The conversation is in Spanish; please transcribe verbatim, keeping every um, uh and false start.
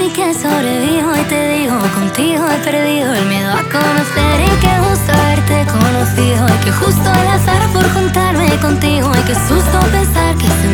y que sobrevivo y te digo, contigo he perdido el miedo a conocer y que justo haberte conocido y que justo al azar por juntarme contigo y que susto pensar que